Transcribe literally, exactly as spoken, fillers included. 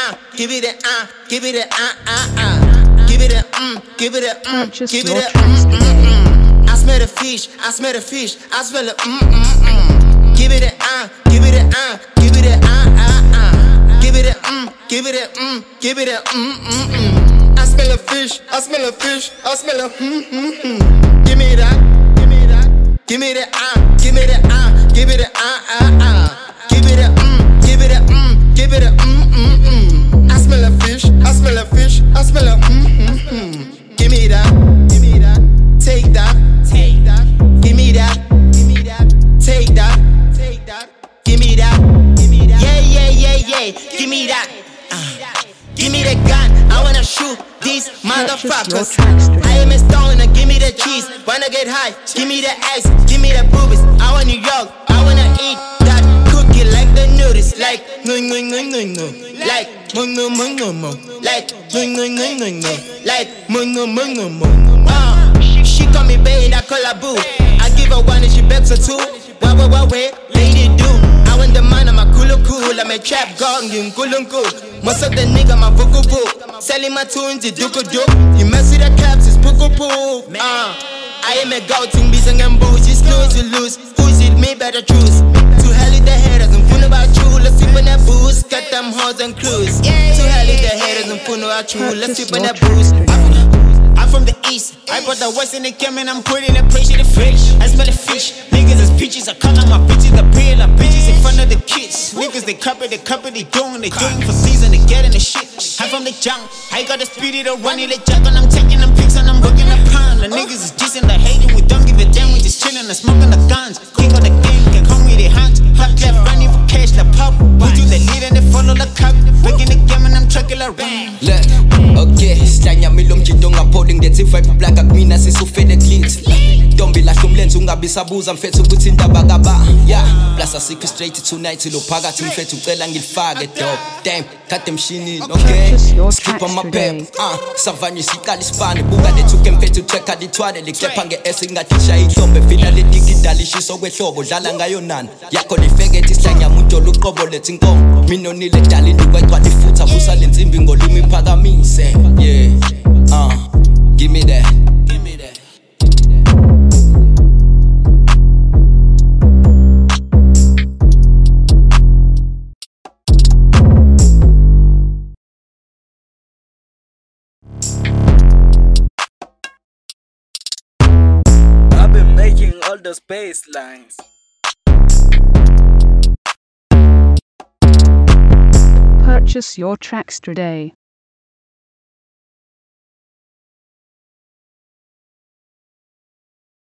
uh, give it a uh, give it a uh, uh, uh. Give it a mm, give it a mm, give it a mm, mm, mm. I smell the fish, I smell the fish, I smell the mm, mm, mm. Give it a uh, give it a uh, give it a uh, uh, uh. Give it a mm, give it a mm, give it a mm, mm, mm. I smell a fish, I smell a fish, I smell a mm, mm, mm. Give me that, give me that, give me the uh, give me the uh, give it a uh, uh, uh. Give it a mm, give it a mm, give it a mm, mm, mm. I smell a fish, I smell a fish, I smell a mm, mm, mm. Give me that, give me that, take that, take that. Give me that, give me that, take that, take that. Give me that, give me that, yeah, yeah, yeah, yeah. Give me that, uh. Give me the gun, I wanna shoot these motherfuckers. I am a stoner, give me the cheese. Wanna get high, give me the ice, give me the boobies. I want New York, I wanna eat that cookie like the noodles, like no no no no no, like no no no no no, like no no no no no, like no no no no no. Uh, she call me babe, I call her boo. I give her one and she begs her two. Wah wah wah wah, lady do. I want the man, I'm a cool cool. I'm a trap gong, you cool cool. Most of the nigga my vocal book, selling my tunes, you duke duke. You mess with the caps, it's poo poo. Uh, I am a go-to, busy and booze. You snooze, you lose. Who's it? Me better choose. Too hell in the head, doesn't fool about you. Let's sleep on that booze, cut them hoes and cruise. Too hell in the head, doesn't fool about you. Let's sleep on that booze. I'm from the east, I brought the west in the game and I'm putting the pressure to the fish. I smell the fish, niggas is peaches, I call on my bitches, I pay like bitches in front of the kids. Niggas they copy, they copy, they doing, they doing for season, they getting the shit. I'm from the junk, I got the speedy to run it, they jug and I'm taking them pics and I'm booking the pound. The niggas is dissing, they hating, we don't give a damn, we just chilling and smoking the guns. King of the game, can call me the hands, hot left, running for cash, the pop. We do the lead and they follow the cup, breaking the game and I'm trucking around. Look, okay, slanya milom jidonga poding dethi vibe black akumina sisufede cleat. Don't be like umlenze ungabisabuza mfethu ukuthi indaba kaba. Yeah, plus asikho straight tonight lo phakathi mfethu ucela ngilifake dope. Damn, kade mshini, okay. Skip on my pep. Ah, savanye siqala isifane buka lethuke mfethu tracker lithwale likepha ngeS ingadisha ihlombe fina ledigidala ishiso kwehlobo dlala ngayo nani. Yakho lifeke islanya umuntu loqobo lethi inkomo. Mina onile dala indukwe ifutha busa lensimbi ngolimi phakamise. Yeah. Uh, give me that. Give me that. I've been making all those bass lines. Purchase your tracks today.